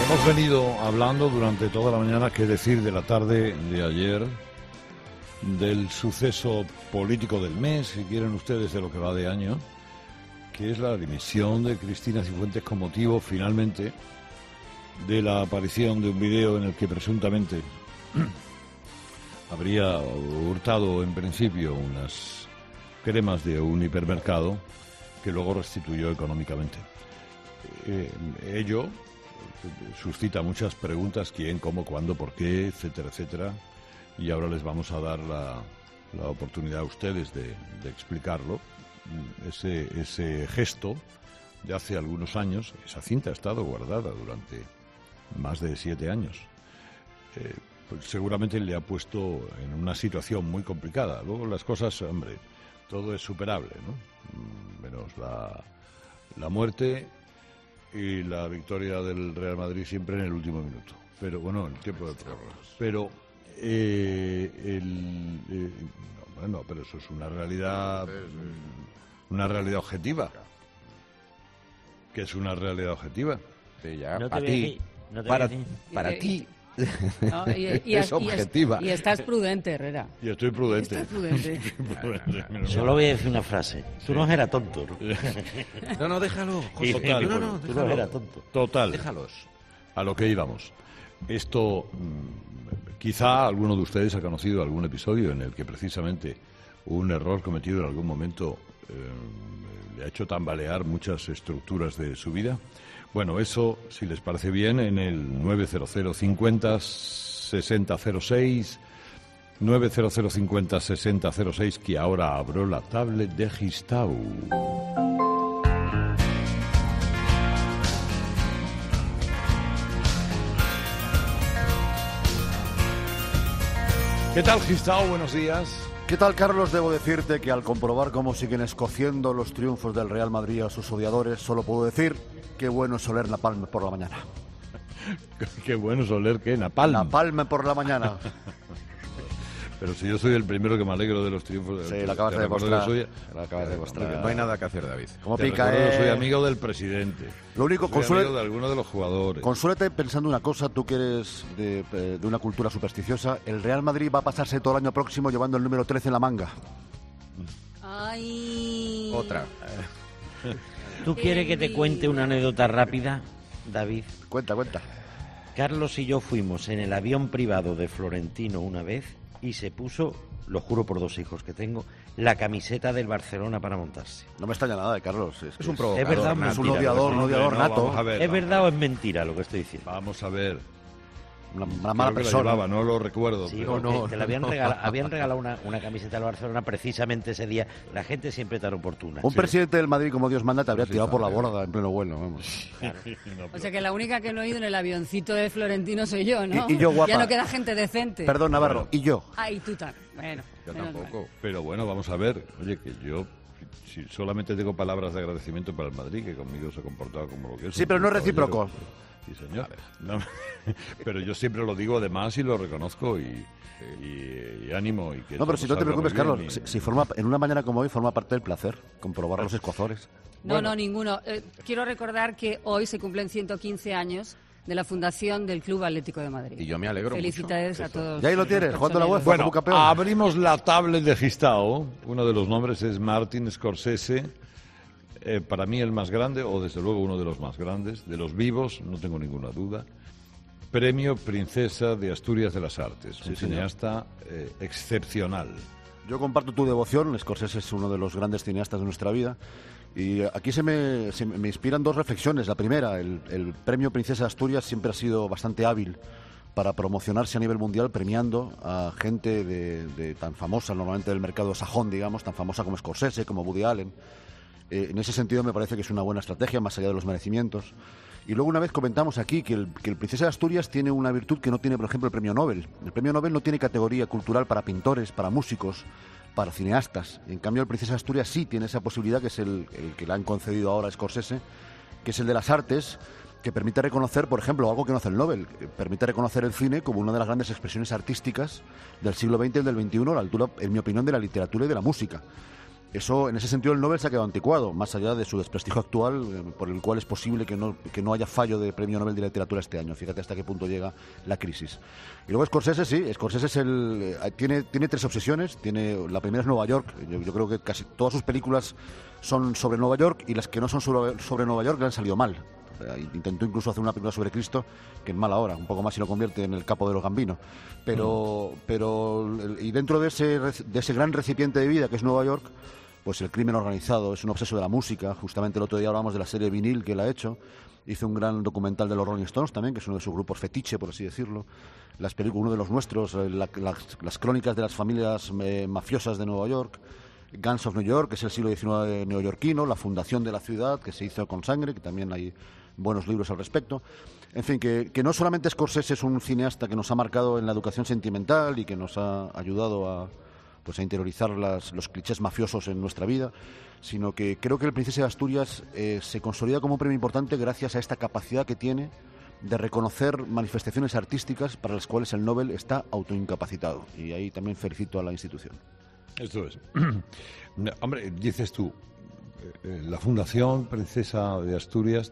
Hemos venido hablando durante toda la mañana, qué decir de la tarde de ayer, del suceso político del mes, si quieren ustedes, de lo que va de año, que es la dimisión de Cristina Cifuentes con motivo, finalmente, de la aparición de un video en el que presuntamente habría hurtado en principio unas cremas de un hipermercado que luego restituyó económicamente. Ello suscita muchas preguntas: quién, cómo, cuándo, por qué, etcétera, etcétera. Y ahora les vamos a dar la oportunidad a ustedes de explicarlo. Ese gesto de hace algunos años, esa cinta ha estado guardada durante más de 7 años. Pues seguramente le ha puesto en una situación muy complicada. Luego las cosas, hombre, todo es superable, ¿no? Menos la muerte y la victoria del Real Madrid siempre en el último minuto. Pero bueno, el tiempo de prórroga. Pero bueno, pero eso es una realidad objetiva. ¿Qué es una realidad objetiva? Sí, ya, No te para voy a ti, decir, no te para, voy a decir. para ti. No, Es objetiva. Y estás prudente, Herrera. Y estoy prudente. Estás prudente. Solo voy a decir una frase. Tú no eras tonto. No, déjalo. José. Total. No, Tú déjalo. no eras tonto. Total. Déjalos. A lo que íbamos. Esto, quizá alguno de ustedes ha conocido algún episodio en el que precisamente un error cometido en algún momento le ha hecho tambalear muchas estructuras de su vida. Bueno, eso, si les parece bien, en el 900 50 60 06, 900 50 60 06, que ahora abro la tablet de Gistau. ¿Qué tal, Gistau? Buenos días. ¿Qué tal, Carlos? Debo decirte que al comprobar cómo siguen escociendo los triunfos del Real Madrid a sus odiadores, solo puedo decir qué bueno es oler napalm por la mañana. Qué bueno es oler, ¿qué? Napalm. Napalm por la mañana. Pero si yo soy el primero que me alegro de los triunfos de... Sí, lo acabas de recuerdo demostrar. que soy- Lo acabas de demostrar. No hay nada que hacer, David. Como te pica, recuerdo que soy amigo del presidente. Lo único, Soy amigo de alguno de los jugadores. Consuélate pensando una cosa, tú que eres de una cultura supersticiosa, el Real Madrid va a pasarse todo el año próximo llevando el número 13 en la manga. Ay. Otra. ¿Tú quieres que te cuente una anécdota rápida, David? Cuenta. Carlos y yo fuimos en el avión privado de Florentino una vez y se puso, lo juro por 2 hijos que tengo, la camiseta del Barcelona para montarse. No me extraña nada, Carlos. Es un Es provocador. verdad, Nacho. Es un mentira, odiador, lo que un odiador nato. Vamos a ver. ¿Es verdad o es mentira lo que estoy diciendo? Vamos a ver. Una Creo mala que la persona. llevaba, no lo recuerdo. Sí, pero- porque te la habían regalado una camiseta del Barcelona precisamente ese día. La gente siempre tan oportuna. Un presidente del Madrid como Dios manda te habría Sí, tirado por la también. borda en pleno vuelo. Vamos. O sea que la única que no he ido en el avioncito de Florentino soy yo, ¿no? Y yo, guapa. Ya no queda gente decente. Perdón, Navarro. Y yo. Ay, tú también. Bueno. Yo menos mal. tampoco. Pero bueno, vamos a ver. Oye, que yo si solamente tengo palabras de agradecimiento para el Madrid, que conmigo se ha comportado como lo que es. Sí, pero no es caballero. recíproco. Sí, señor. No, pero yo siempre lo digo además y lo reconozco y ánimo. Y que No, pero todo si no te salga preocupes, muy Carlos. bien y- Si forma, en una mañana como hoy forma parte del placer comprobar los escozores. No, ninguno. Quiero recordar que hoy se cumplen 115 años de la fundación del Club Atlético de Madrid. Y yo me alegro Felicidades a todos. Y ahí lo tienes, los jugando la colchoneros. UEFA. Bueno, como campeón. abrimos la tablet de Gistau. Uno de los nombres es Martin Scorsese. Para mí el más grande, o desde luego uno de los más grandes, de los vivos, no tengo ninguna duda. Premio Princesa de Asturias de las Artes. Un señor. cineasta excepcional. Yo comparto tu devoción. Scorsese es uno de los grandes cineastas de nuestra vida. Y aquí se me inspiran 2 reflexiones. La primera, el premio Princesa de Asturias siempre ha sido bastante hábil para promocionarse a nivel mundial, premiando a gente de tan famosa, normalmente del mercado sajón, digamos, tan famosa como Scorsese, como Woody Allen. En ese sentido me parece que es una buena estrategia, más allá de los merecimientos. Y luego una vez comentamos aquí que el Princesa de Asturias tiene una virtud que no tiene, por ejemplo, el Premio Nobel. El Premio Nobel no tiene categoría cultural para pintores, para músicos, para cineastas. En cambio, el Princesa de Asturias sí tiene esa posibilidad, que es el que le han concedido ahora a Scorsese, que es el de las artes, que permite reconocer, por ejemplo, algo que no hace el Nobel, que permite reconocer el cine como una de las grandes expresiones artísticas del siglo XX y del XXI, a la altura, en mi opinión, de la literatura y de la música. Eso, en ese sentido, el Nobel se ha quedado anticuado, más allá de su desprestigio actual, por el cual es posible que no haya fallo de premio Nobel de Literatura este año. Fíjate hasta qué punto llega la crisis. Y luego Scorsese, sí, Scorsese tiene 3 obsesiones. La primera es Nueva York. Yo creo que casi todas sus películas son sobre Nueva York, y las que no son sobre Nueva York le han salido mal. Intentó incluso hacer una película sobre Cristo, que es mala ahora, un poco más, y lo convierte en el capo de los Gambino. Y dentro de ese gran recipiente de vida que es Nueva York, pues el crimen organizado es un obseso de la música. Justamente el otro día hablamos de la serie Vinil que él ha hecho. Hizo un gran documental de los Rolling Stones también, que es uno de sus grupos fetiche, por así decirlo. Las películas, uno de los nuestros, las crónicas de las familias mafiosas de Nueva York. Gangs of New York, que es el siglo XIX neoyorquino. La fundación de la ciudad, que se hizo con sangre, que también hay buenos libros al respecto. En fin, que no solamente Scorsese es un cineasta que nos ha marcado en la educación sentimental y que nos ha ayudado a interiorizar los clichés mafiosos en nuestra vida, sino que creo que el Princesa de Asturias se consolida como un premio importante gracias a esta capacidad que tiene de reconocer manifestaciones artísticas para las cuales el Nobel está autoincapacitado. Y ahí también felicito a la institución. Esto es. Hombre, dices tú, la Fundación Princesa de Asturias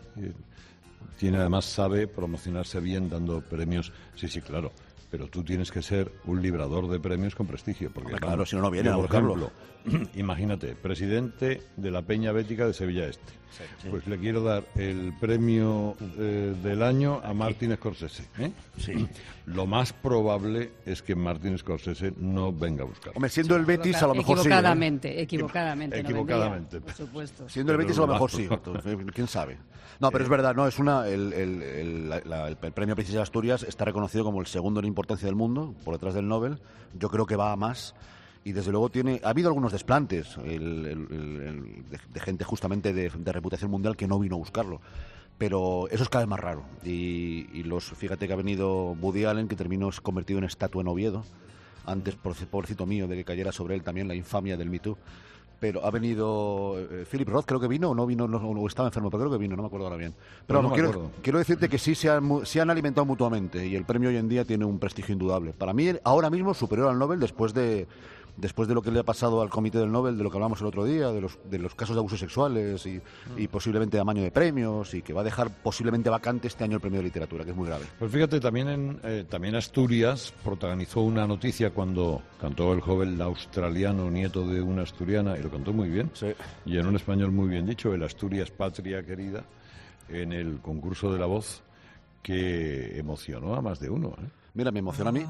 sabe promocionarse bien dando premios. Sí, claro. Pero tú tienes que ser un librador de premios con prestigio. Porque, claro, si no viene a por buscarlo. ejemplo, imagínate, presidente de la Peña Bética de Sevilla Este. Sí. Pues le quiero dar el premio del año a Martin Scorsese. Sí. Lo más probable es que Martin Scorsese no venga a buscarlo. Hombre, siendo el Betis, a lo mejor equivocadamente, sí. Equivocadamente. Equivocadamente. Por supuesto. Siendo el Betis, a lo mejor sí. ¿Quién sabe? No, pero es verdad, no, el premio Princesa de Asturias está reconocido como el segundo en importancia del mundo, por detrás del Nobel. Yo creo que va a más. Y desde luego ha habido algunos desplantes de gente justamente de reputación mundial que no vino a buscarlo. Pero eso es cada vez más raro. Y fíjate que ha venido Woody Allen, que terminó convertido en estatua en Oviedo. Antes, pobrecito mío, de que cayera sobre él también la infamia del Me Too. Pero ha venido Philip Roth, creo que vino, o no vino, o estaba enfermo, pero creo que vino, no me acuerdo ahora bien. Pero no quiero decirte que sí se han alimentado mutuamente, y el premio hoy en día tiene un prestigio indudable. Para mí, ahora mismo, superior al Nobel, después de lo que le ha pasado al comité del Nobel, de lo que hablamos el otro día, de los casos de abusos sexuales y posiblemente de amaño de premios, y que va a dejar posiblemente vacante este año el premio de literatura, que es muy grave. Pues fíjate, también Asturias protagonizó una noticia cuando cantó el joven australiano, nieto de una asturiana, y lo cantó muy bien, sí. Y en un español muy bien dicho, el Asturias Patria Querida, en el concurso de La Voz, que emocionó a más de uno. Mira, me emociona a mí.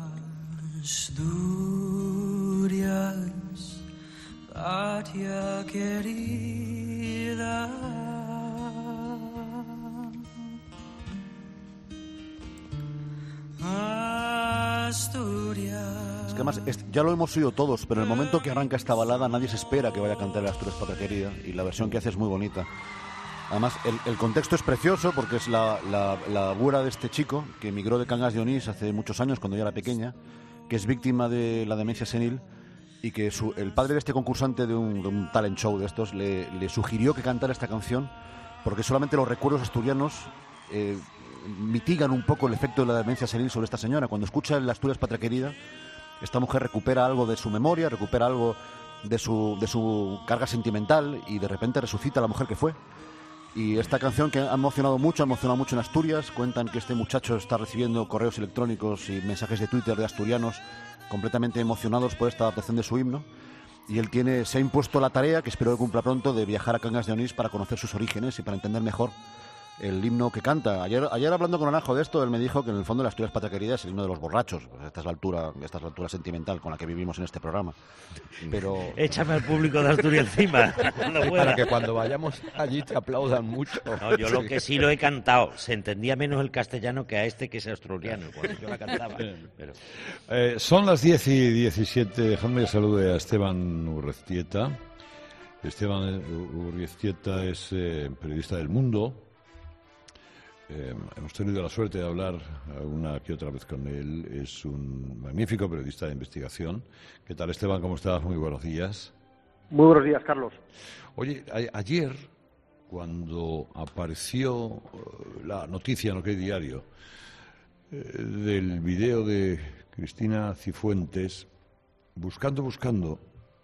Asturias, patria querida. Asturias. Es que además, ya lo hemos oído todos, pero en el momento que arranca esta balada nadie se espera que vaya a cantar el Asturias Patria Querida, y la versión que hace es muy bonita. Además, el contexto es precioso porque es la abuela de este chico que emigró de Cangas de Onís hace muchos años, cuando ella era pequeña, que es víctima de la demencia senil, y que el padre de este concursante de un talent show de estos le sugirió que cantara esta canción porque solamente los recuerdos asturianos mitigan un poco el efecto de la demencia senil sobre esta señora. Cuando escucha el Asturias Patria Querida, esta mujer recupera algo de su memoria, recupera algo de su carga sentimental, y de repente resucita a la mujer que fue. Y esta canción, que ha emocionado mucho en Asturias, cuentan que este muchacho está recibiendo correos electrónicos y mensajes de Twitter de asturianos completamente emocionados por esta adaptación de su himno, y él se ha impuesto la tarea, que espero que cumpla pronto, de viajar a Cangas de Onís para conocer sus orígenes y para entender mejor el himno que canta. Ayer hablando con Anajo de esto, él me dijo que en el fondo la Asturias Patria Querida es el himno de los borrachos. Esta es la altura sentimental con la que vivimos en este programa. Pero échame al público de Asturias encima. Para que cuando vayamos allí te aplaudan mucho. No, yo lo que sí lo he cantado. Se entendía menos el castellano que a este, que es asturiano, cuando yo la cantaba. Pero... son las 10:17. Dejadme que salude a Esteban Urreztieta. Esteban Urreztieta es periodista del Mundo. Hemos tenido la suerte de hablar una que otra vez con él. Es un magnífico periodista de investigación. ¿Qué tal, Esteban? ¿Cómo estás? Muy buenos días. Muy buenos días, Carlos. Oye, ayer, cuando apareció la noticia en OK Diario del video de Cristina Cifuentes, buscando,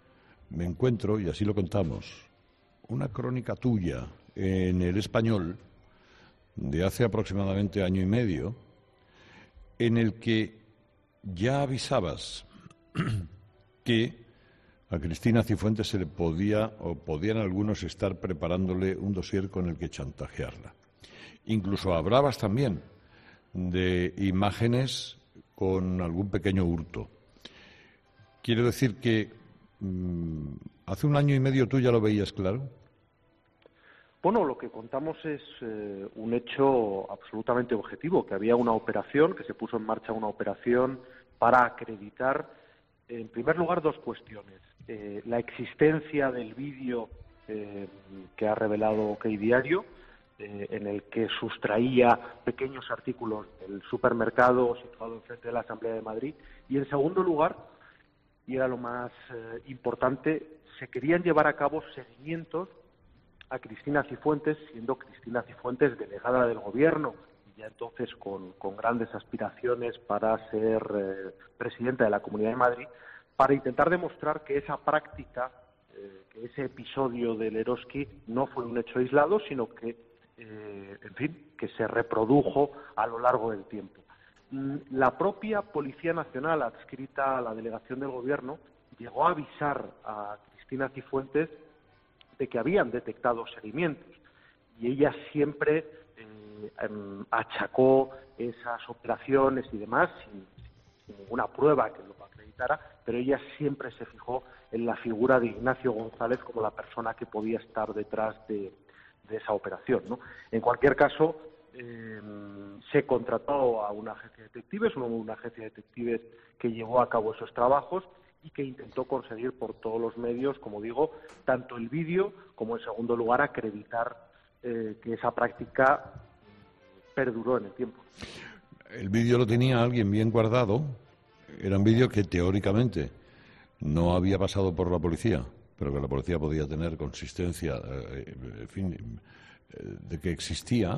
me encuentro, y así lo contamos, una crónica tuya en El Español de hace aproximadamente año y medio, en el que ya avisabas que a Cristina Cifuentes se le podía, o podían algunos estar preparándole un dossier con el que chantajearla. Incluso hablabas también de imágenes con algún pequeño hurto. Quiero decir que hace un año y medio tú ya lo veías claro. Bueno, lo que contamos es un hecho absolutamente objetivo, que había una operación, que se puso en marcha una operación para acreditar, en primer lugar, dos cuestiones. La existencia del vídeo que ha revelado OK Diario, en el que sustraía pequeños artículos del supermercado situado enfrente de la Asamblea de Madrid. Y en segundo lugar, y era lo más importante, se querían llevar a cabo seguimientos a Cristina Cifuentes, siendo Cristina Cifuentes delegada del Gobierno, y ya entonces con grandes aspiraciones para ser presidenta de la Comunidad de Madrid, para intentar demostrar que esa práctica, que ese episodio del Eroski no fue un hecho aislado, sino que, en fin, que se reprodujo a lo largo del tiempo. La propia Policía Nacional, adscrita a la delegación del Gobierno, llegó a avisar a Cristina Cifuentes de que habían detectado seguimientos, y ella siempre achacó esas operaciones y demás sin ninguna prueba que lo acreditara, pero ella siempre se fijó en la figura de Ignacio González como la persona que podía estar detrás de esa operación, ¿no? En cualquier caso, se contrató a una agencia de detectives, una agencia de detectives que llevó a cabo esos trabajos y que intentó conseguir por todos los medios, como digo, tanto el vídeo como, en segundo lugar, acreditar que esa práctica perduró en el tiempo. El vídeo lo tenía alguien bien guardado. Era un vídeo que teóricamente no había pasado por la policía, pero que la policía podía tener consistencia, en fin, de que existía,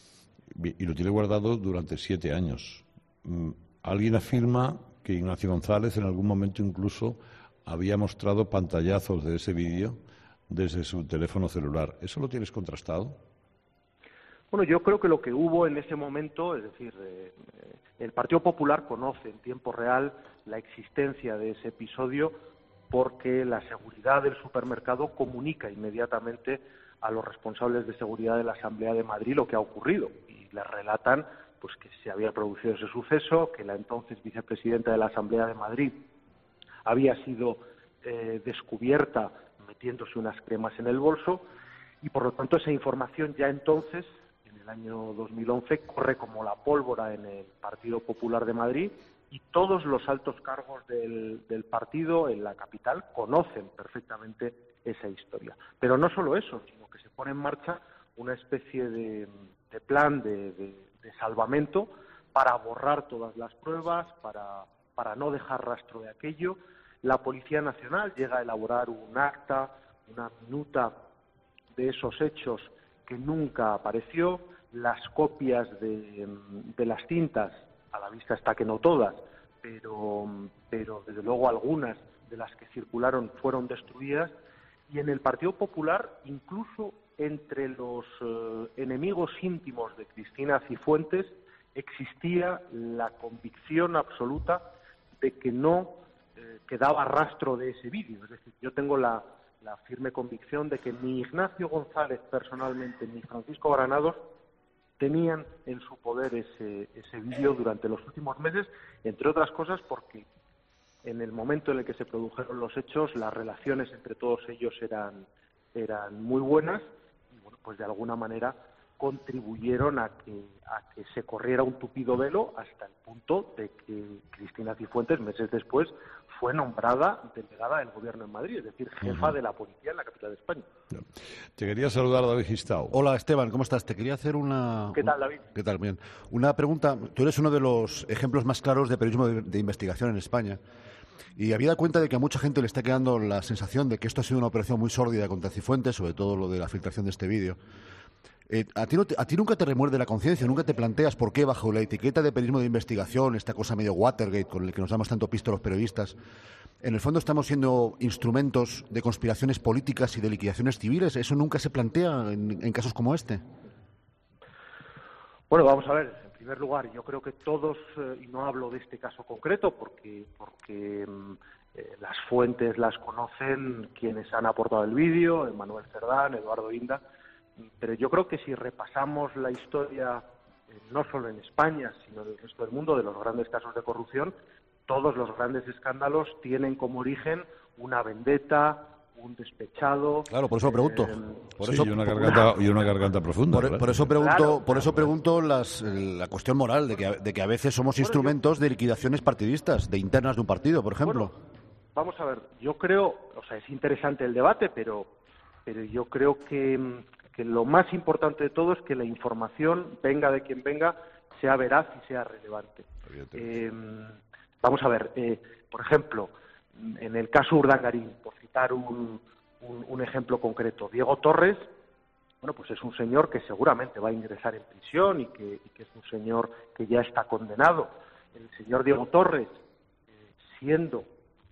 y lo tiene guardado durante 7 años. Alguien afirma que Ignacio González en algún momento incluso había mostrado pantallazos de ese vídeo desde su teléfono celular. ¿Eso lo tienes contrastado? Bueno, yo creo que lo que hubo en ese momento, es decir, el Partido Popular conoce en tiempo real la existencia de ese episodio porque la seguridad del supermercado comunica inmediatamente a los responsables de seguridad de la Asamblea de Madrid lo que ha ocurrido y les relatan pues que se había producido ese suceso, que la entonces vicepresidenta de la Asamblea de Madrid había sido descubierta metiéndose unas cremas en el bolso, y por lo tanto esa información ya entonces, en el año 2011, corre como la pólvora en el Partido Popular de Madrid, y todos los altos cargos del partido en la capital conocen perfectamente esa historia. Pero no solo eso, sino que se pone en marcha una especie de plan de salvamento para borrar todas las pruebas, para no dejar rastro de aquello. La Policía Nacional llega a elaborar un acta, una minuta de esos hechos que nunca apareció. Las copias de las cintas, a la vista está que no todas, pero desde luego algunas de las que circularon fueron destruidas. Y en el Partido Popular, incluso entre los enemigos íntimos de Cristina Cifuentes, existía la convicción absoluta de que no quedaba rastro de ese vídeo. Es decir, yo tengo la firme convicción de que ni Ignacio González personalmente ni Francisco Granados tenían en su poder ese vídeo durante los últimos meses, entre otras cosas porque en el momento en el que se produjeron los hechos las relaciones entre todos ellos eran muy buenas y, bueno, pues de alguna manera contribuyeron a que se corriera un tupido velo hasta el punto de que Cristina Cifuentes, meses después, fue nombrada delegada del Gobierno en Madrid, es decir, jefa de la policía en la capital de España. Te quería saludar, David Gistau. Hola, Esteban, ¿cómo estás? Te quería hacer una... ¿Qué tal, David? ¿Qué tal? Bien. Una pregunta. Tú eres uno de los ejemplos más claros de periodismo de investigación en España. Y habida cuenta de que a mucha gente le está quedando la sensación de que esto ha sido una operación muy sórdida contra Cifuentes, sobre todo lo de la filtración de este vídeo. ¿A ti nunca te remuerde la conciencia? ¿Nunca te planteas por qué, bajo la etiqueta de periodismo de investigación, esta cosa medio Watergate con el que nos damos tanto pisto los periodistas, en el fondo estamos siendo instrumentos de conspiraciones políticas y de liquidaciones civiles. ¿Eso nunca se plantea en casos como este? Bueno, vamos a ver. En primer lugar, yo creo que todos, y no hablo de este caso concreto porque las fuentes las conocen quienes han aportado el vídeo, Manuel Cerdán, Eduardo Inda, pero yo creo que si repasamos la historia, no solo en España, sino en el resto del mundo, de los grandes casos de corrupción, todos los grandes escándalos tienen como origen una vendetta, un despechado. Claro, por eso lo pregunto. Y una garganta profunda. Por eso pregunto la cuestión moral de que a veces somos instrumentos de liquidaciones partidistas, de internas de un partido, por ejemplo. Bueno, vamos a ver, yo creo, es interesante el debate, pero yo creo que lo más importante de todo es que la información, venga de quien venga, sea veraz y sea relevante. Vamos a ver, por ejemplo, en el caso Urdangarín, por citar un ejemplo concreto, Diego Torres, bueno, pues es un señor que seguramente va a ingresar en prisión y que es un señor que ya está condenado. El señor Diego Torres, siendo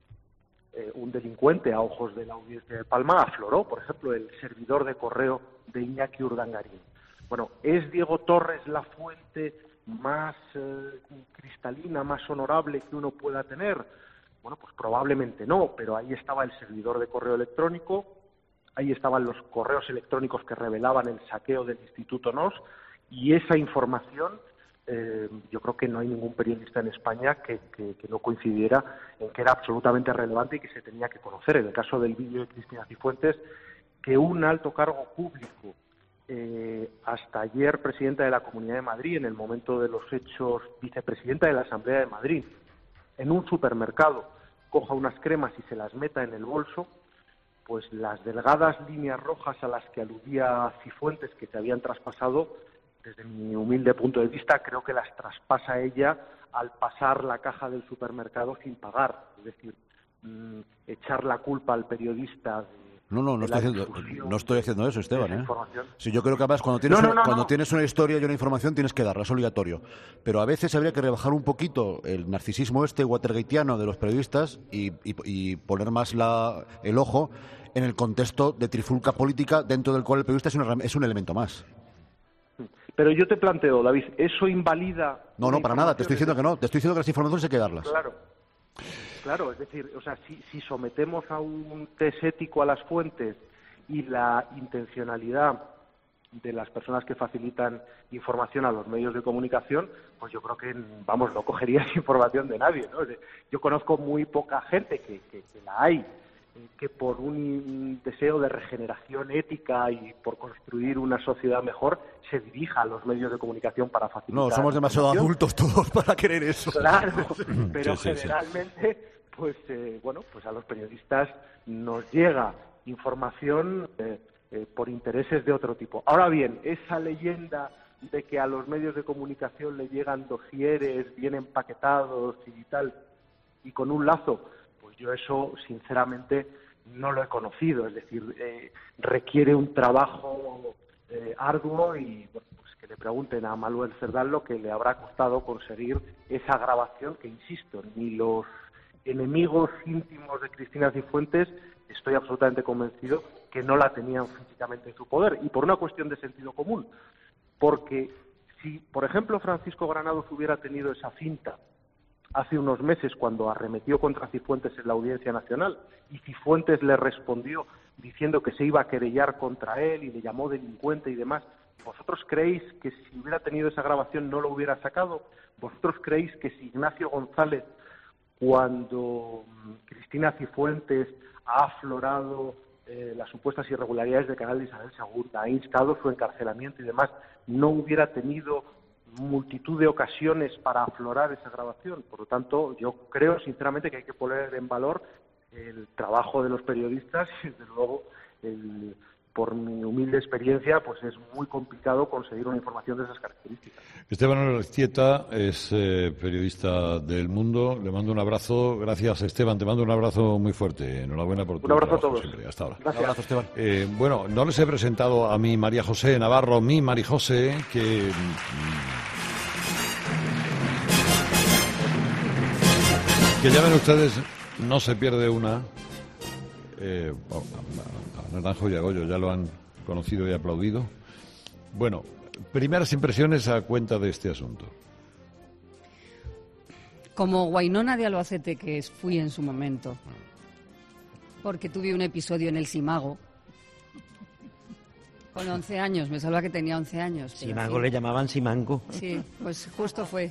un delincuente a ojos de la Audiencia de Palma, afloró, por ejemplo, el servidor de correo de Iñaki Urdangarín. Bueno, ¿es Diego Torres la fuente más cristalina, más honorable que uno pueda tener? Bueno, pues probablemente no, pero ahí estaba el servidor de correo electrónico, ahí estaban los correos electrónicos que revelaban el saqueo del Instituto NOS, y esa información, yo creo que no hay ningún periodista en España que no coincidiera en que era absolutamente relevante y que se tenía que conocer. En el caso del vídeo de Cristina Cifuentes, que un alto cargo público, hasta ayer presidenta de la Comunidad de Madrid, en el momento de los hechos vicepresidenta de la Asamblea de Madrid, en un supermercado coja unas cremas y se las meta en el bolso, pues las delgadas líneas rojas a las que aludía Cifuentes, que se habían traspasado, desde mi humilde punto de vista, creo que las traspasa ella al pasar la caja del supermercado sin pagar. Es decir, echar la culpa al periodista. No estoy haciendo eso, Esteban. Sí, yo creo que además cuando tienes una historia y una información tienes que darla, es obligatorio. Pero a veces habría que rebajar un poquito el narcisismo watergateano de los periodistas y poner más el ojo en el contexto de trifulca política dentro del cual el periodista es un elemento más. Pero yo te planteo, David, ¿eso invalida...? No, para nada, te estoy diciendo que no. Te estoy diciendo que las informaciones hay que darlas. Claro, es decir, si sometemos a un test ético a las fuentes y la intencionalidad de las personas que facilitan información a los medios de comunicación, pues yo creo que, no cogerías información de nadie, ¿no? Yo conozco muy poca gente que la hay, que por un deseo de regeneración ética y por construir una sociedad mejor se dirija a los medios de comunicación para facilitar. No, somos demasiado adultos todos para querer eso. Claro, pero generalmente, pues a los periodistas nos llega información por intereses de otro tipo. Ahora bien, esa leyenda de que a los medios de comunicación le llegan dosieres bien empaquetados y tal, y con un lazo, yo eso, sinceramente, no lo he conocido. Es decir, requiere un trabajo arduo y pues que le pregunten a Manuel Cerdán lo que le habrá costado conseguir esa grabación que, insisto, ni los enemigos íntimos de Cristina Cifuentes, estoy absolutamente convencido que no la tenían físicamente en su poder. Y por una cuestión de sentido común. Porque si, por ejemplo, Francisco Granados hubiera tenido esa cinta hace unos meses cuando arremetió contra Cifuentes en la Audiencia Nacional y Cifuentes le respondió diciendo que se iba a querellar contra él y le llamó delincuente y demás, ¿vosotros creéis que si hubiera tenido esa grabación no lo hubiera sacado? ¿Vosotros creéis que si Ignacio González, cuando Cristina Cifuentes ha aflorado las supuestas irregularidades del canal de Isabel II, ha instado su encarcelamiento y demás, no hubiera tenido multitud de ocasiones para aflorar esa grabación? Por lo tanto, yo creo sinceramente que hay que poner en valor el trabajo de los periodistas y, desde luego, por mi humilde experiencia, pues es muy complicado conseguir una información de esas características. Esteban Arrecieta es periodista del Mundo. Le mando un abrazo. Gracias, Esteban. Te mando un abrazo muy fuerte. Enhorabuena por tu un abrazo trabajo a todos. siempre. Hasta ahora. Gracias. Un abrazo, Esteban. Bueno, no les he presentado a mi María José Navarro, mi Mari José, que ya ven ustedes no se pierde una. A Naranjo y a Goyo ya lo han conocido y aplaudido. Bueno, primeras impresiones a cuenta de este asunto. Como Guainona de Albacete, que fui en su momento, porque tuve un episodio en el Simago, con 11 años, me salva que tenía 11 años. Simago le llamaban Simango. Sí, pues justo fue.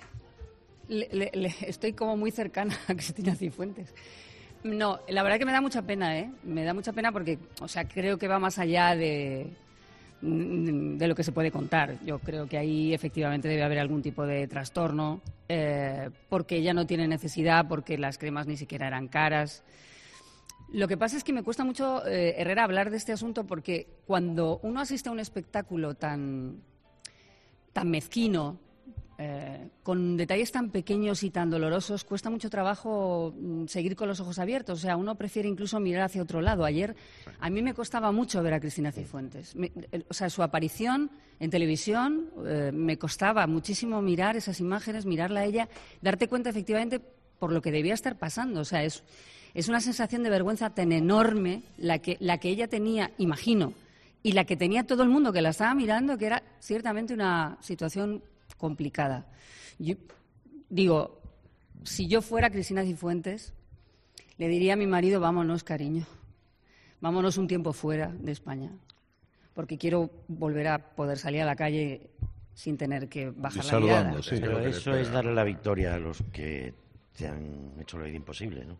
Estoy como muy cercana a Cristina Cifuentes. No, la verdad que me da mucha pena, ¿eh? Me da mucha pena porque, o sea, creo que va más allá de lo que se puede contar. Yo creo que ahí efectivamente debe haber algún tipo de trastorno, porque ella no tiene necesidad, porque las cremas ni siquiera eran caras. Lo que pasa es que me cuesta mucho, Herrera, hablar de este asunto porque cuando uno asiste a un espectáculo tan mezquino, con detalles tan pequeños y tan dolorosos, cuesta mucho trabajo seguir con los ojos abiertos. O sea, uno prefiere incluso mirar hacia otro lado. Ayer a mí me costaba mucho ver a Cristina Cifuentes. O sea, su aparición en televisión me costaba muchísimo mirar esas imágenes, mirarla a ella, darte cuenta efectivamente por lo que debía estar pasando. O sea, es una sensación de vergüenza tan enorme la que ella tenía, imagino, y la que tenía todo el mundo que la estaba mirando, que era ciertamente una situación complicada. Yo digo, si yo fuera Cristina Cifuentes, le diría a mi marido, vámonos, cariño, vámonos un tiempo fuera de España, porque quiero volver a poder salir a la calle sin tener que bajar la mirada. Sí, pero eso es darle la victoria a los que te han hecho la vida imposible, ¿no?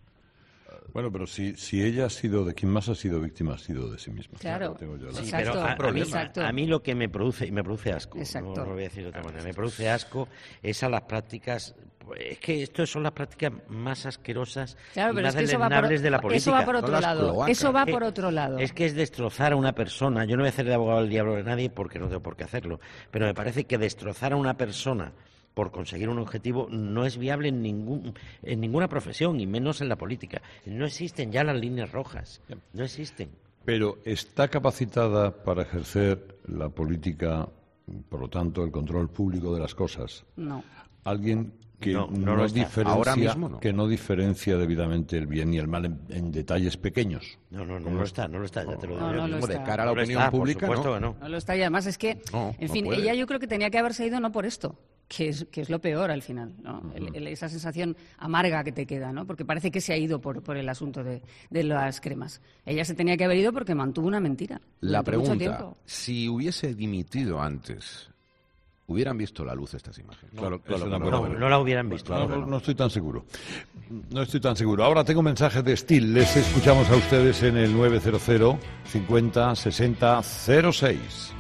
Bueno, pero si ella ha sido, de quien más ha sido víctima, ha sido de sí misma. Claro, Sí, exacto, pero exacto. a mí lo que me produce, y me produce asco, Exacto. no lo voy a decir de otra manera, me produce asco es a las prácticas, es que estas son las prácticas más asquerosas Claro, y pero más es que eso va deleznables de la política. Eso va por otro las lado. cloacas. Eso va por otro lado. Es que es destrozar a una persona. Yo no voy a hacer de abogado del diablo de nadie porque no tengo por qué hacerlo, pero me parece que destrozar a una persona por conseguir un objetivo no es viable en ninguna profesión y menos en la política. No existen ya las líneas rojas, no existen. Pero ¿está capacitada para ejercer la política, por lo tanto, el control público de las cosas? No. Alguien que No lo está. diferencia, Ahora mismo no. que no diferencia debidamente el bien y el mal en detalles pequeños. No lo está, ya te lo digo. No, no lo Mismo de está. cara a la No lo opinión está, por pública, supuesto ¿no? que no. No lo está y además es que, No, en no fin, puede. ella yo creo que tenía que haberse ido no por esto, que es lo peor al final, ¿no? Esa sensación amarga que te queda, ¿no? Porque parece que se ha ido por el asunto de las cremas. Ella se tenía que haber ido porque mantuvo una mentira. La durante mucho pregunta, tiempo. si hubiese dimitido antes, ¿hubieran visto la luz estas imágenes? Claro, No la hubieran visto. No estoy tan seguro. No estoy tan seguro. Ahora tengo mensajes de Steel. Les escuchamos a ustedes en el 900 50 60 06.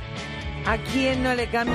¿A quién no le cambia?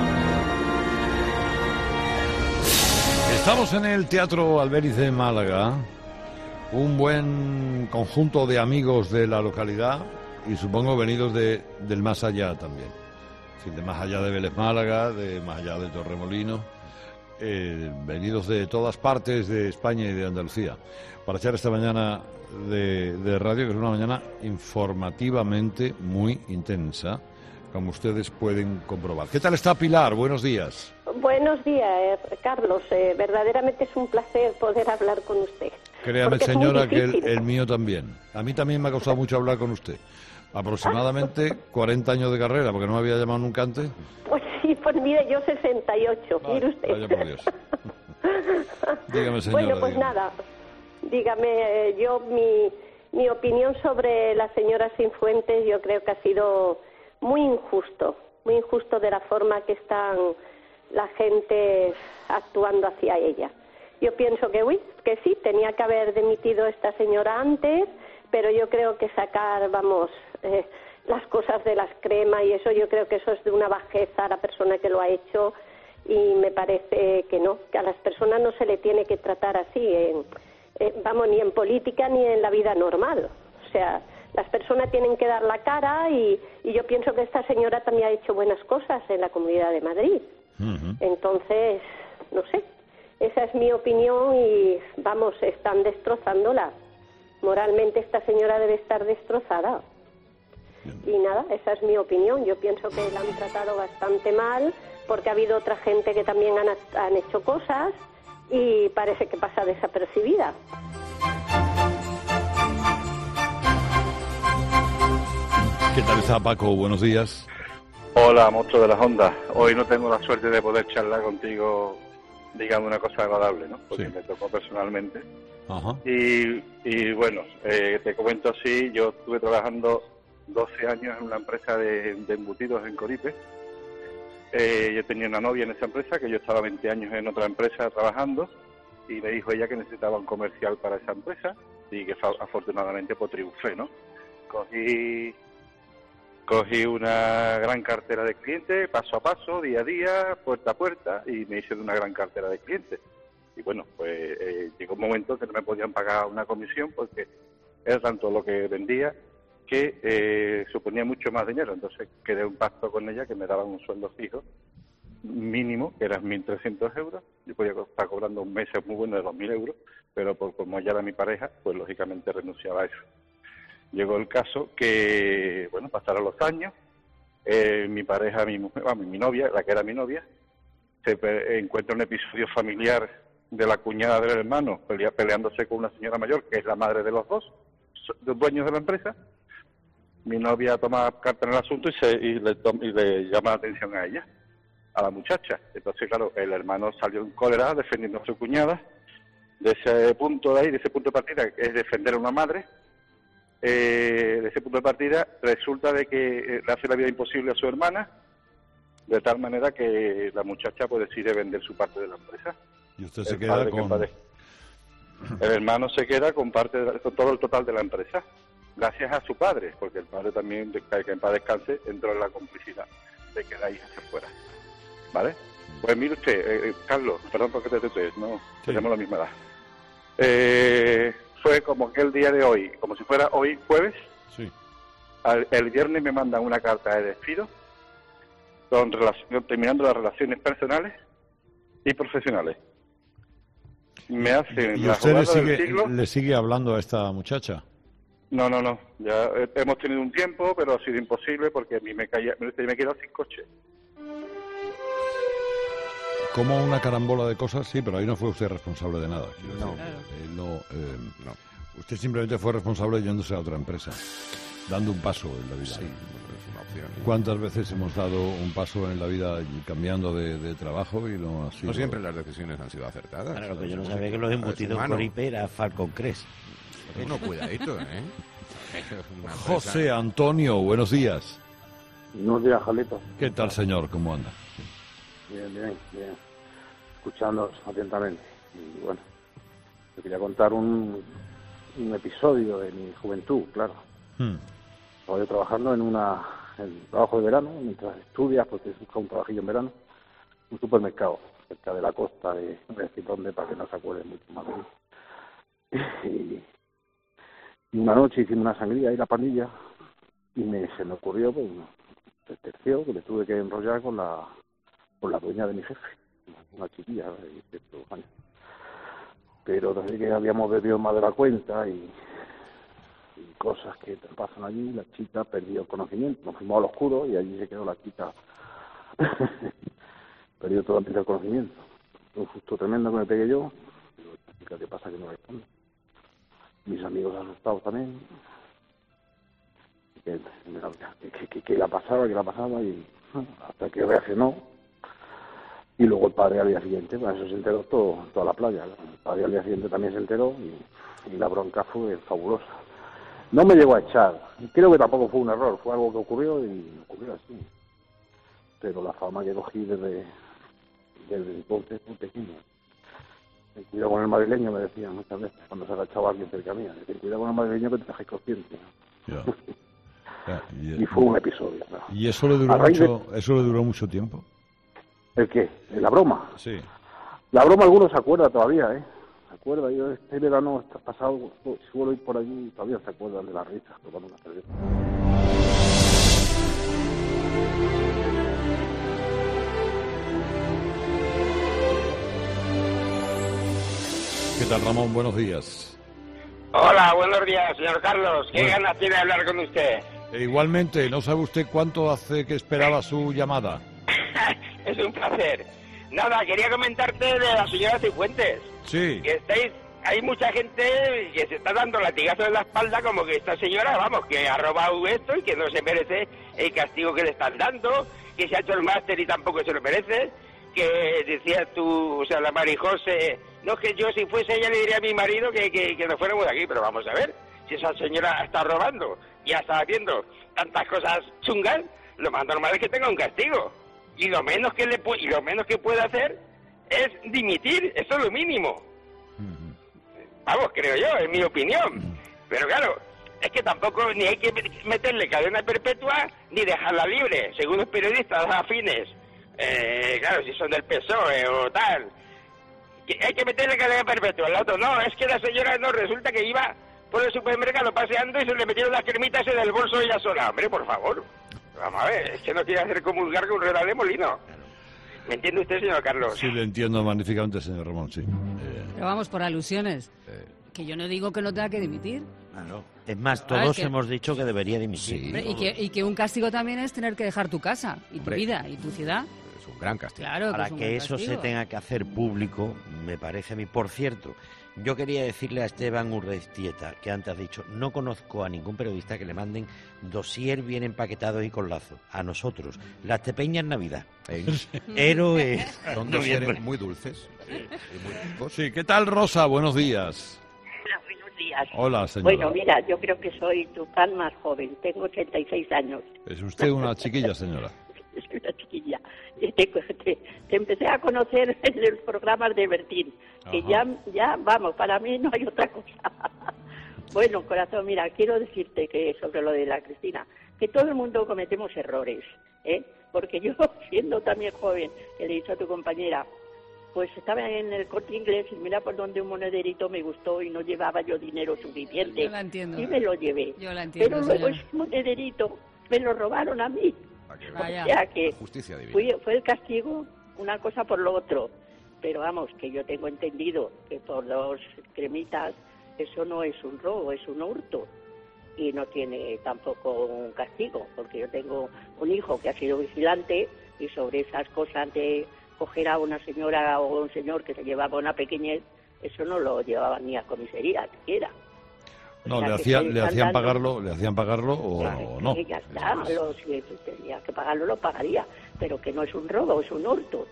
Estamos en el Teatro Albéniz de Málaga, un buen conjunto de amigos de la localidad y supongo venidos del más allá también. Es decir, de más allá de Vélez Málaga, de más allá de Torremolinos, venidos de todas partes de España y de Andalucía, para echar esta mañana de radio, que es una mañana informativamente muy intensa, como ustedes pueden comprobar. ¿Qué tal está Pilar? Buenos días. Buenos días, Carlos. Verdaderamente es un placer poder hablar con usted. Créame, Porque es muy señora, que difícil. el mío también. A mí también me ha costado mucho hablar con usted. Aproximadamente 40 años de carrera, porque no me había llamado nunca antes. Pues sí, pues mire, yo 68, mire usted. Vaya por Dios. Dígame, señora. Bueno, pues dígame. nada, dígame, yo mi opinión sobre la señora Cifuentes, yo creo que ha sido muy injusto de la forma que están la gente actuando hacia ella. Yo pienso que sí, tenía que haber dimitido esta señora antes, pero yo creo que sacar, las cosas de las cremas y eso, yo creo que eso es de una bajeza a la persona que lo ha hecho y me parece que no, que a las personas no se le tiene que tratar así, ni en política ni en la vida normal. O sea, las personas tienen que dar la cara y yo pienso que esta señora también ha hecho buenas cosas en la Comunidad de Madrid. Ujú. Entonces, no sé, esa es mi opinión y están destrozándola. Moralmente esta señora debe estar destrozada. Y nada, esa es mi opinión. Yo pienso que la han tratado bastante mal porque ha habido otra gente que también han hecho cosas y parece que pasa desapercibida. ¿Qué tal está, Paco? Buenos días. Hola, monstruo de las ondas. Hoy no tengo la suerte de poder charlar contigo, digamos, una cosa agradable, ¿no? Porque me tocó personalmente. Ajá. Y bueno, te comento así, yo estuve trabajando 12 años en una empresa de embutidos en Coripe. Yo tenía una novia en esa empresa, que yo estaba 20 años en otra empresa trabajando, y me dijo ella que necesitaba un comercial para esa empresa, y que afortunadamente pues triunfé, ¿no? Cogí una gran cartera de clientes, paso a paso, día a día, puerta a puerta, y me hice de una gran cartera de clientes. Y bueno, pues llegó un momento que no me podían pagar una comisión porque era tanto lo que vendía que suponía mucho más dinero. Entonces quedé un pacto con ella que me daban un sueldo fijo mínimo, que eran 1.300 euros. Yo podía estar cobrando un mes muy bueno de 2.000 euros, pero como ella era mi pareja, pues lógicamente renunciaba a eso. Llegó el caso que, bueno, pasaron los años, mi pareja, mi mujer, mi novia, la que era mi novia, se encuentra un episodio familiar de la cuñada del hermano peleándose con una señora mayor, que es la madre de los dos dueños de la empresa. Mi novia toma carta en el asunto y le llama la atención a ella, a la muchacha. Entonces, claro, el hermano salió en cólera defendiendo a su cuñada. De ese punto de ahí, de ese punto de partida, que es defender a una madre, de ese punto de partida resulta de que le hace la vida imposible a su hermana, de tal manera que la muchacha pues decide vender su parte de la empresa. Y usted se queda con... El hermano se queda con con todo el total de la empresa, gracias a su padre, porque el padre también, que en paz descanse, entró en la complicidad de que la hija se fuera. ¿Vale? Pues mire usted, Carlos, perdón porque te tutees, no, tenemos la misma edad. Fue como aquel día de hoy, como si fuera hoy jueves. Sí. El viernes me mandan una carta de despido terminando las relaciones personales y profesionales. Me hacen ¿Y la usted jugada del siglo. le sigue hablando a esta muchacha? No. Ya hemos tenido un tiempo, pero ha sido imposible porque a mí me he quedado sin coche. Como una carambola de cosas, sí, pero ahí no fue usted responsable de nada. No. Usted simplemente fue responsable yéndose a otra empresa, dando un paso en la vida. Sí, es una opción. ¿Cuántas veces hemos dado un paso en la vida cambiando de trabajo y no ha sido... No siempre las decisiones han sido acertadas. Claro, lo que yo no sabía que los embutidos Coripe era Falcon Crest. No, cuidadito, ¿eh? José Antonio, buenos días. Buenos días, Jalito. ¿Qué tal, señor? ¿Cómo anda? Bien. Escuchándoos atentamente. Y bueno, te quería contar un episodio de mi juventud, claro. Estaba yo trabajando en trabajo de verano, mientras estudias, porque busca un trabajillo en verano, un supermercado, cerca de la costa, no voy a decir dónde para que no se acuerden mucho más de mí. Y una noche hicimos una sangría ahí la pandilla, y se me ocurrió, pues, el tercio, que le tuve que enrollar con la dueña de mi jefe, una chiquilla de ciertos años. Pero desde que habíamos bebido más de la cuenta y cosas que te pasan allí, la chica perdió el conocimiento. Nos fuimos al oscuro y allí se quedó la chica. Perdió totalmente el conocimiento. Un susto tremendo que me pegué yo. Digo, esta chica, ¿qué pasa que no responde? Mis amigos asustados también. Que la pasaba, y hasta que reaccionó. Y luego el padre al día siguiente, bueno, eso se enteró toda la playa. El padre al día siguiente también se enteró y la bronca fue fabulosa. No me llegó a echar. Creo que tampoco fue un error, fue algo que ocurrió y ocurrió así. Pero la fama que cogí desde entonces muy pequeño. Ten cuidado con el madrileño, me decían muchas veces, cuando se agachaba alguien cerca mía. Ten cuidado con el madrileño que te dejes consciente. Y fue un episodio. Claro. ¿Y eso le duró mucho tiempo? ¿El qué? ¿La broma? Sí. La broma algunos se acuerda todavía, ¿eh? Se acuerda. Yo este verano pasado suelo ir por allí y todavía se acuerdan de las risas tomando una cerveza. ¿Qué tal, Ramón? Buenos días. Hola, buenos días, señor Carlos. ¿Qué ganas tiene de hablar con usted? Igualmente, ¿no sabe usted cuánto hace que esperaba su llamada? Es un placer. Nada, quería comentarte de la señora Cifuentes. Sí. Que hay mucha gente que se está dando latigazos en la espalda como que esta señora, vamos, que ha robado esto y que no se merece el castigo que le están dando, que se ha hecho el máster y tampoco se lo merece, que decías tú, o sea, la Marijose, no, que yo si fuese ella le diría a mi marido que nos fuéramos de aquí, pero vamos a ver, si esa señora está robando y está haciendo tantas cosas chungas, lo más normal es que tenga un castigo. Y lo menos que puede hacer es dimitir, eso es lo mínimo. Vamos, creo yo, es mi opinión. Pero claro, es que tampoco ni hay que meterle cadena perpetua ni dejarla libre, según los periodistas afines. Claro, si son del PSOE o tal. Hay que meterle cadena perpetua. El otro no, es que la señora no, resulta que iba por el supermercado paseando y se le metieron las cremitas en el bolso ella sola. Hombre, por favor. Vamos a ver, es que no quiere hacer comulgar con un redal de molino. ¿Me entiende usted, señor Carlos? Sí, le entiendo magníficamente, señor Ramón, sí. Pero vamos, por alusiones. Que yo no digo que no tenga que dimitir. Claro. Es más, todos hemos dicho que debería dimitir. Y que un castigo también es tener que dejar tu casa, y tu vida, y tu ciudad. Es un gran castigo. Claro, Para que eso se tenga que hacer público, me parece a mí. Por cierto, yo quería decirle a Esteban Urrestieta, que antes has dicho, no conozco a ningún periodista que le manden dossier bien empaquetados y con lazo. A nosotros. Las tepeñas Navidad. Héroes. Son dosieres muy dulces. Y muy ricos. Sí, ¿qué tal, Rosa? Buenos días. Hola, buenos días. Hola, señora. Bueno, mira, yo creo que soy tu fan más joven. Tengo 86 años. Es usted una chiquilla, señora. Soy una chiquilla. Te empecé a conocer en los programas de Bertín, que ya, vamos, para mí no hay otra cosa. Bueno, corazón, mira, quiero decirte que sobre lo de la Cristina, que todo el mundo cometemos errores, porque yo, siendo también joven, que le he dicho a tu compañera, pues estaba en el Corte Inglés y mira por donde un monederito me gustó y no llevaba yo dinero suficiente. Yo la entiendo. Y me lo llevé. Yo la entiendo, pero luego señora. ese monederito me lo robaron a mí. Vaya. O sea que Justicia divina. fue el castigo una cosa por lo otro. Pero vamos, que yo tengo entendido que por 2 cremitas eso no es un robo, es un hurto. Y no tiene tampoco un castigo, porque yo tengo un hijo que ha sido vigilante y sobre esas cosas de coger a una señora o un señor que se llevaba una pequeñez, eso no lo llevaban ni a comisaría siquiera. No, O sea, le hacían pagarlo o claro, no. ya está, si tenía que pagarlo lo pagaría, pero que no es un robo, es un hurto.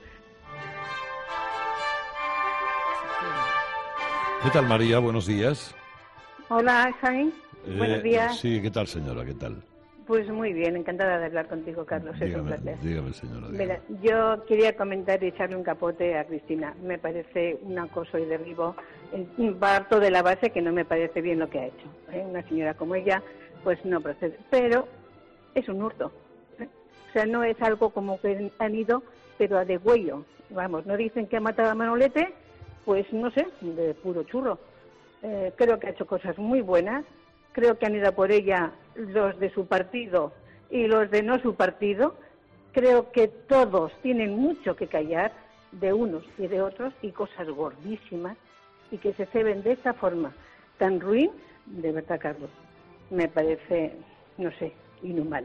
¿Qué tal, María? Buenos días. Hola, Jaime. Buenos días. Sí, ¿qué tal, señora? ¿Qué tal? Pues muy bien, encantada de hablar contigo, Carlos. Es un placer. Dígame, señora. Mira, yo quería comentar y echarle un capote a Cristina. Me parece un acoso y derribo. Parto de la base que no me parece bien lo que ha hecho. Una señora como ella, pues no procede. Pero es un hurto. O sea, no es algo como que han ido, pero a degüello. Vamos, no dicen que ha matado a Manolete, pues no sé, de puro churro. Creo que ha hecho cosas muy buenas. Creo que han ido por ella los de su partido y los de no su partido. Creo que todos tienen mucho que callar de unos y de otros y cosas gordísimas y que se ceben de esta forma tan ruin, de verdad, Carlos, me parece, no sé, inhumano.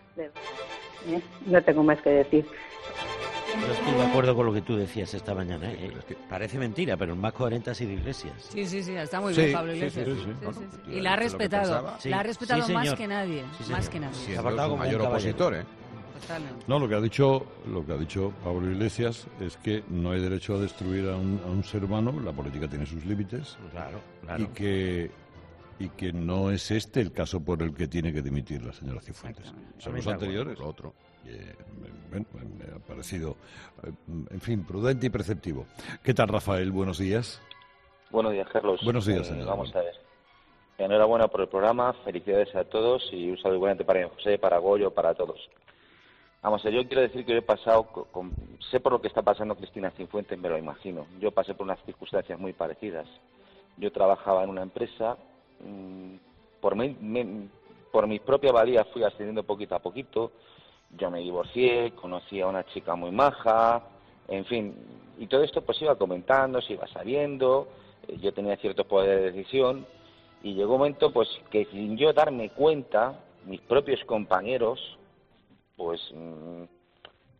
No tengo más que decir. Yo estoy de acuerdo con lo que tú decías esta mañana. Parece mentira, pero el más coherente ha sido Iglesias. Sí, está muy bien, Pablo Iglesias. Sí. Y la ha respetado. La ha respetado Sí, más señor. que nadie. Sí, Más señor. que nadie. Sí, es el mayor opositor, Totalmente. No, lo que ha dicho Pablo Iglesias es que no hay derecho a destruir a un ser humano, la política tiene sus límites. Claro. Y que no es este el caso por el que tiene que dimitir la señora Cifuentes. Son los anteriores. Lo otro. Me ha parecido, en fin, prudente y perceptivo. ¿Qué tal, Rafael? Buenos días. Buenos días, Carlos. Buenos días, señor. Vamos a ver. Enhorabuena por el programa, felicidades a todos y un saludo igualmente para José, para Goyo, para todos. Vamos a ver, yo quiero decir que yo he pasado, sé por lo que está pasando Cristina Cifuentes, me lo imagino. Yo pasé por unas circunstancias muy parecidas. Yo trabajaba en una empresa, por mi propia valía fui ascendiendo poquito a poquito. Yo me divorcié, conocí a una chica muy maja, en fin, y todo esto pues iba comentando, se iba sabiendo, yo tenía cierto poder de decisión, y llegó un momento pues que sin yo darme cuenta, mis propios compañeros, pues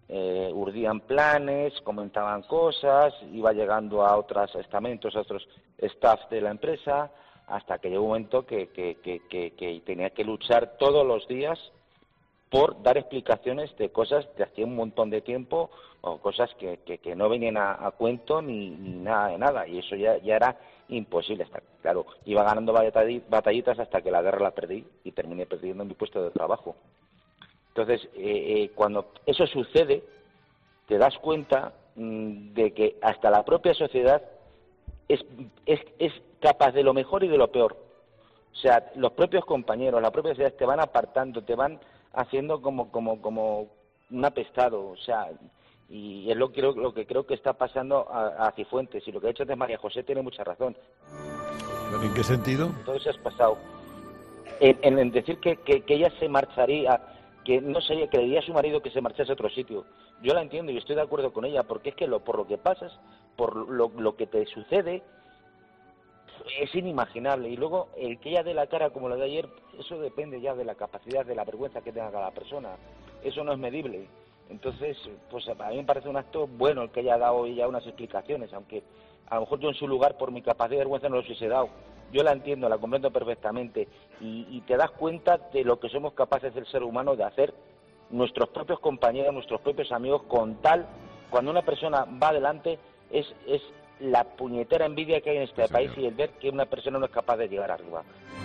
urdían planes, comentaban cosas, iba llegando a otros estamentos, a otros staff de la empresa, hasta que llegó un momento que tenía que luchar todos los días por dar explicaciones de cosas de hacía un montón de tiempo, o cosas que no venían a cuento ni nada de nada, y eso ya era imposible. Claro, iba ganando batallitas hasta que la guerra la perdí y terminé perdiendo mi puesto de trabajo. Entonces, cuando eso sucede, te das cuenta de que hasta la propia sociedad es capaz de lo mejor y de lo peor. O sea, los propios compañeros, la propia sociedad te van apartando, te van haciendo como un apestado. O sea, y es lo que creo que está pasando a Cifuentes. Y lo que ha dicho antes María José tiene mucha razón. ¿En qué sentido? Todo eso es pasado. En decir que ella se marcharía, que no sería, que le diría a su marido que se marchase a otro sitio. Yo la entiendo y estoy de acuerdo con ella, porque es que por lo que pasas, por lo que te sucede, es inimaginable. Y luego, el que ella dé la cara como la de ayer, eso depende ya de la capacidad, de la vergüenza que tenga cada persona. Eso no es medible. Entonces, pues a mí me parece un acto bueno el que ella ha dado ya unas explicaciones, aunque a lo mejor yo en su lugar, por mi capacidad de vergüenza, no los hubiese dado. Yo la entiendo, la comprendo perfectamente, y te das cuenta de lo que somos capaces del ser humano de hacer nuestros propios compañeros, nuestros propios amigos, cuando una persona va adelante, es la puñetera envidia que hay en este país, y el ver que una persona no es capaz de llegar arriba.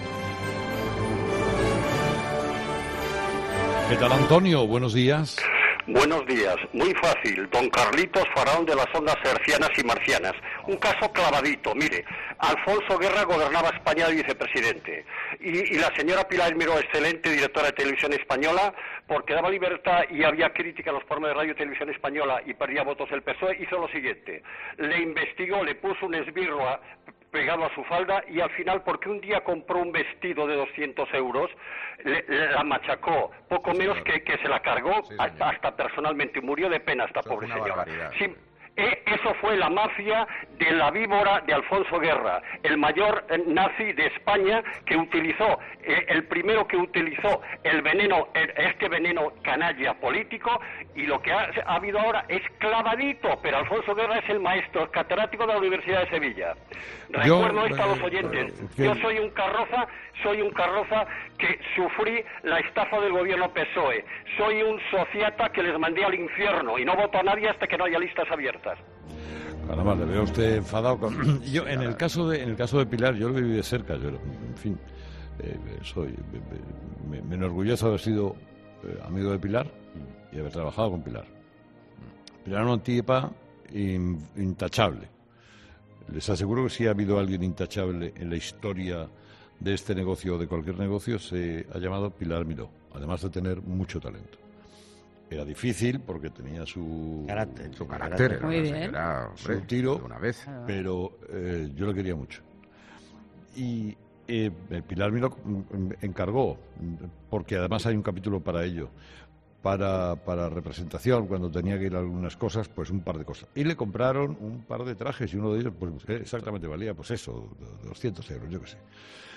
¿Qué tal, Antonio? Buenos días. Buenos días. Muy fácil. Don Carlitos Faraón de las ondas hercianas y marcianas. Un caso clavadito. Mire, Alfonso Guerra gobernaba España de vicepresidente. Y la señora Pilar Miró, excelente directora de Televisión Española, porque daba libertad y había crítica a los programas de Radio y Televisión Española y perdía votos el PSOE, hizo lo siguiente. Le investigó, le puso un esbirro pegado a su falda, y al final, porque un día compró un vestido de 200 euros, la machacó, poco menos que se la cargó, hasta personalmente, murió de pena esta pobre señora. Eso fue la mafia de la víbora de Alfonso Guerra, el mayor nazi de España, que utilizó, el primero que utilizó el veneno, este veneno canalla político, y lo que ha habido ahora es clavadito, pero Alfonso Guerra es el maestro, el catedrático de la Universidad de Sevilla. Recuerdo esto a los oyentes. Yo soy un carroza que sufrí la estafa del gobierno PSOE. Soy un sociata que les mandé al infierno y no voto a nadie hasta que no haya listas abiertas. Caramba, le veo a usted enfadado. Yo, en el caso de Pilar, yo lo viví de cerca. Yo, en fin, me enorgullece haber sido amigo de Pilar y haber trabajado con Pilar. Pilar era una tipa intachable. Les aseguro que si ha habido alguien intachable en la historia de este negocio o de cualquier negocio, se ha llamado Pilar Miró, además de tener mucho talento. Era difícil porque tenía su carácter, Muy bien. Su tiro, una vez, pero yo lo quería mucho. Y Pilar Miró encargó, porque además hay un capítulo para ello, para representación, cuando tenía que ir a algunas cosas, pues un par de cosas. Y le compraron un par de trajes, y uno de ellos pues exactamente valía, pues eso, 200 euros, yo qué sé.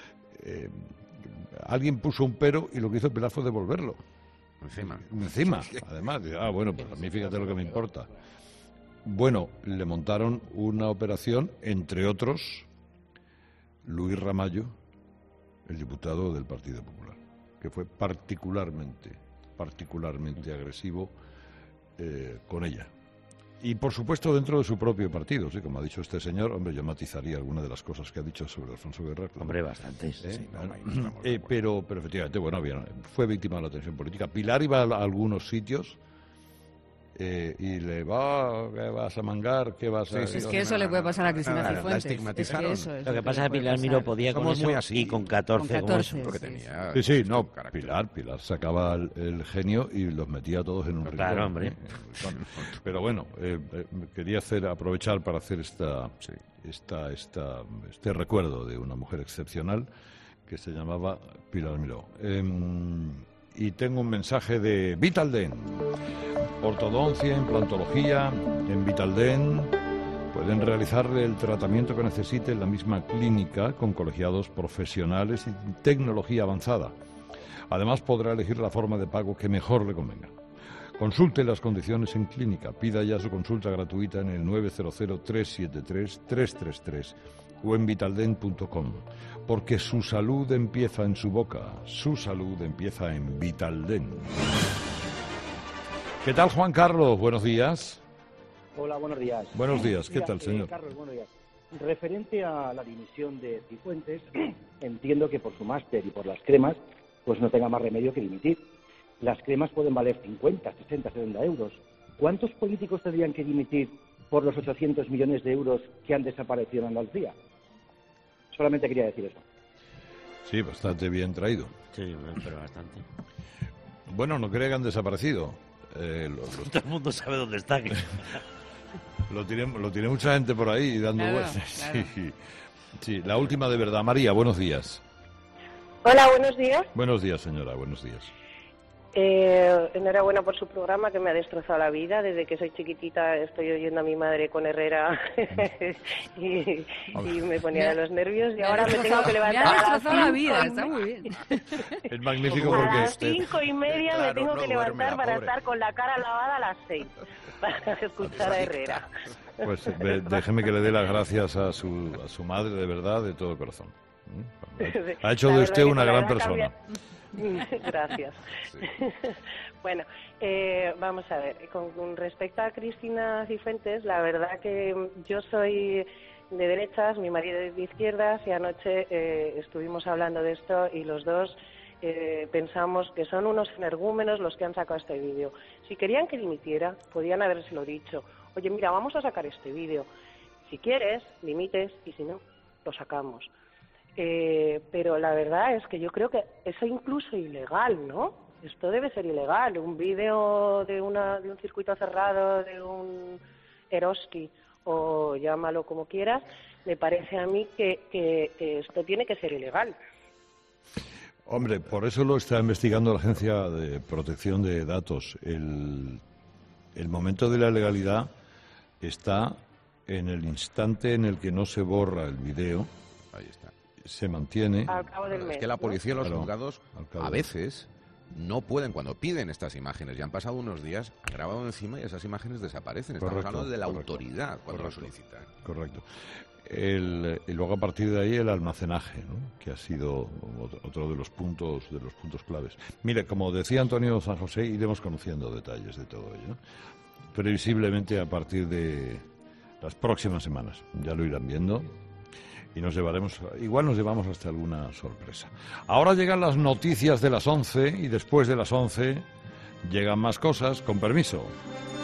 Alguien puso un pero, y lo que hizo Pilar fue devolverlo. Encima, además. Bueno, pues a mí fíjate lo que me importa. Bueno, le montaron una operación, entre otros, Luis Ramallo, el diputado del Partido Popular, que fue particularmente agresivo con ella. Y, por supuesto, dentro de su propio partido, sí, como ha dicho este señor. Hombre, yo matizaría alguna de las cosas que ha dicho sobre Alfonso Guerra. Hombre, bastantes. Pero efectivamente, bueno, bien, fue víctima de la tensión política. Pilar iba a algunos sitios y le va, ¿qué vas a mangar? ¿Qué vas a...? Es que eso le puede pasar a Cristina Cifuentes. Lo que pasa es que Pilar Miró podía con eso, y con 14, como eso. Porque tenía Pilar sacaba el genio y los metía todos en un rincón. Claro, hombre. Pero bueno, quería aprovechar para hacer este recuerdo de una mujer excepcional que se llamaba Pilar Miró. Y tengo un mensaje de Vitalden. Ortodoncia, implantología, en Vitalden pueden realizar el tratamiento que necesite en la misma clínica, con colegiados profesionales y tecnología avanzada. Además, podrá elegir la forma de pago que mejor le convenga. Consulte las condiciones en clínica. Pida ya su consulta gratuita en el 900-373-333 o en vitaldent.com. Porque su salud empieza en su boca. Su salud empieza en Vitaldent. ¿Qué tal, Juan Carlos? Buenos días. Hola, buenos días. Buenos días. ¿Qué tal, señor? Carlos, buenos días. Referente a la dimisión de Cifuentes, entiendo que por su máster y por las cremas, pues no tenga más remedio que dimitir. Las cremas pueden valer 50, 60, 70 euros. ¿Cuántos políticos tendrían que dimitir por los 800 millones de euros que han desaparecido en Andalucía? Solamente quería decir eso. Sí, bastante bien traído. Sí, pero bastante. Bueno, no creo que han desaparecido. Todo el mundo sabe dónde están. Lo tiene mucha gente por ahí dando vueltas. Claro. Sí, sí. La última de verdad. María, buenos días. Hola, buenos días. Buenos días, señora, buenos días. Enhorabuena por su programa, que me ha destrozado la vida. Desde que soy chiquitita estoy oyendo a mi madre con Herrera y me ponía de los nervios, y ahora me tengo que levantar me ha destrozado la vida, está muy bien. Es magnífico porque... A las 5:30 claro, me tengo que levantar para estar con la cara lavada a las 6 para escuchar a Herrera. Pues déjeme que le dé las gracias a su madre, de verdad, de todo corazón. Ha hecho de usted una gran persona. Gracias. Sí. Bueno, vamos a ver, con respecto a Cristina Cifuentes, la verdad que yo soy de derechas, mi marido es de izquierdas, y anoche estuvimos hablando de esto y los dos pensamos que son unos energúmenos los que han sacado este vídeo. Si querían que dimitiera, podían habérselo dicho. Oye, mira, vamos a sacar este vídeo. Si quieres, dimites, y si no, lo sacamos. Pero la verdad es que yo creo que eso es incluso ilegal, ¿no? Esto debe ser ilegal. Un vídeo de un circuito cerrado, de un Eroski, o llámalo como quieras, me parece a mí que esto tiene que ser ilegal. Hombre, por eso lo está investigando la Agencia de Protección de Datos. El momento de la legalidad está en el instante en el que no se borra el vídeo. Ahí está. Se mantiene. Al cabo del mes, es que la policía y los claro, juzgados a veces no pueden, cuando piden estas imágenes, ya han pasado unos días, han grabado encima y esas imágenes desaparecen. Estamos hablando de la autoridad cuando lo solicitan. Correcto. Y luego a partir de ahí el almacenaje, ¿no? Que ha sido otro de los puntos claves. Mire, como decía Antonio San José, iremos conociendo detalles de todo ello, ¿no? Previsiblemente a partir de las próximas semanas. Ya lo irán viendo. Y nos llevamos hasta alguna sorpresa. Ahora llegan las noticias de las 11 y después de las 11 llegan más cosas, con permiso.